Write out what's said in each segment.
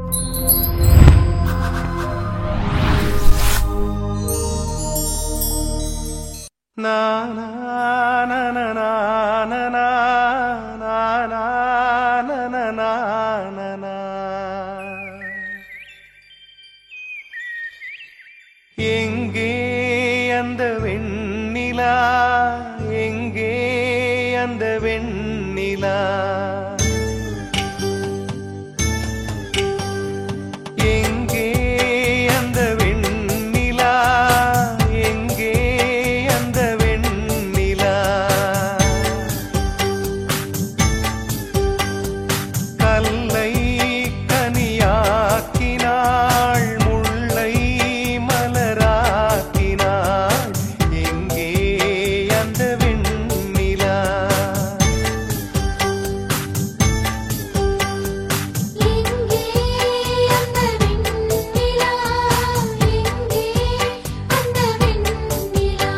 எங்கே அந்த வெண்ணிலா, எங்கே அந்த வெண்ணிலா, எங்கே அந்த வெண்ணிலா, எங்கே அந்த வெண்ணிலா, கல்லை கனியாக்கினாள், முல்லை மலராக்கினாள், எங்கே அந்த வெண்ணிலா, எங்கே அந்த வெண்ணிலா, எங்கே அந்த வெண்ணிலா,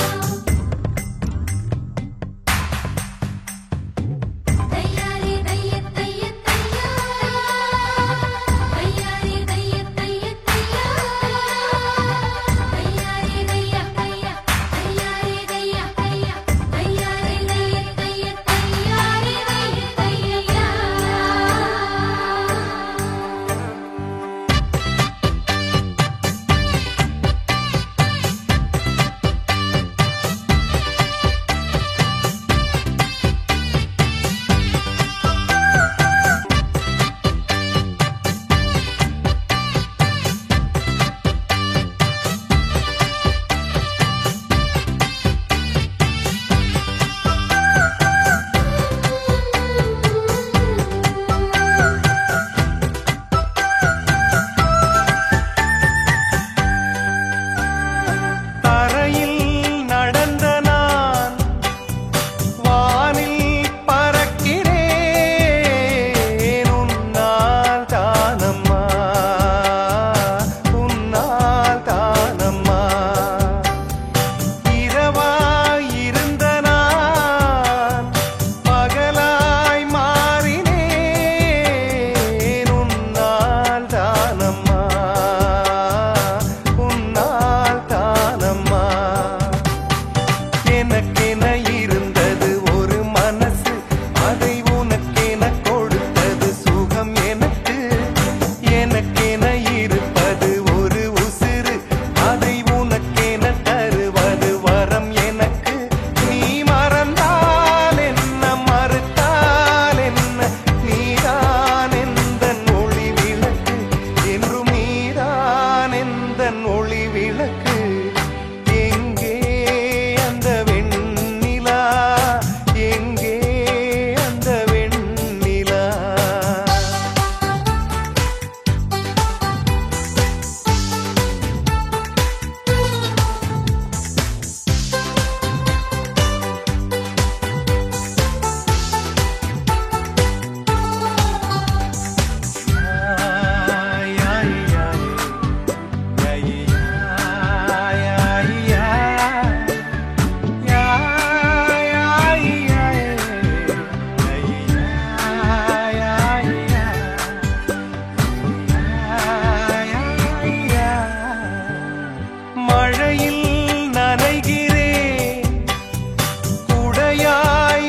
தையாரே தைய தைய தையா, தையாரே தைய தைய தையா, தையாரே தைய தைய, தையாரே தைய தைய, தையாரே தைய தைய, தையாரே தைய தையா. தரையில் நடந்த நான் வானில் பறக்கிறேன், உன்னால் தானம்மா, உன்னால் தானம்மா, இரவாய் இருந்த நான் பகலாய் மாறினேன், உன்னால் தானம்மா, உன்னால் தானம்மா, எனக்கென இருந்தது ஒரு மனசு, அதை உனக்கென கொடுத்தது சுகம் எனக்கு, எனக்கென இருப்பது ஒரு உசிறு, அதை உனக்கென தருவது வரம் எனக்கு, நீ மறந்தால் என்ன மறுத்தால் என்ன, நீதான் எந்தன் ஒளி விளக்கு, என்றும் நீதான் எந்தன் ஒளி விளக்கு, எங்கே அந்த வெண்ணிலா, எங்கே அந்த வெண்ணிலா. ஆய் ஆய் ஆய், ஆய் ஆய் ஆய் மழையில் நனைகிறேன், குடையாய்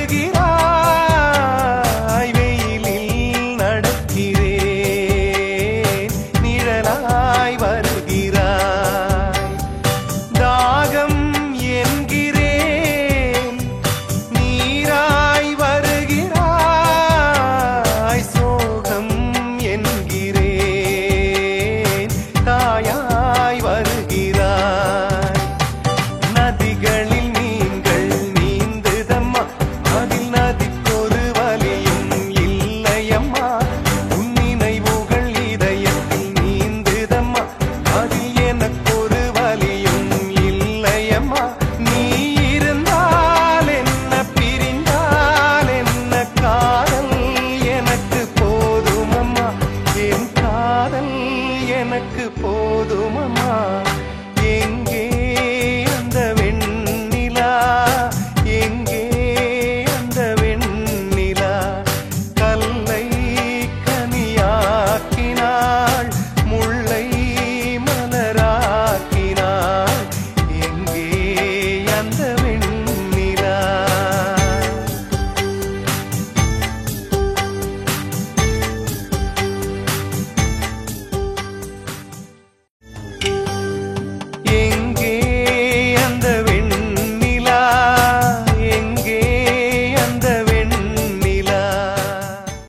வருகிறாய், வெயிலில் நடக்கிறேன், நிழலாய் வருகிறாய், தாகம் என்கிறேன், நீராய் வருகிறாய், சோகம் என்கிறேன், தாயாய் வருகிறாய், நதிகளில் நீங்கள் நீந்துதம்மா, அதில் நதிக்கொரு வலியும் இல்லையம்மா, உன் நினைவுகள் இதயத்தில் நீந்துதம்மா, அதில் எனக்கொரு வலியும் இல்லையம்மா, நீ இருந்தால் என்ன பிரிந்தால் என்ன, காதல் எனக்கு போதுமம்மா, என் காதல் எனக்கு போதும்.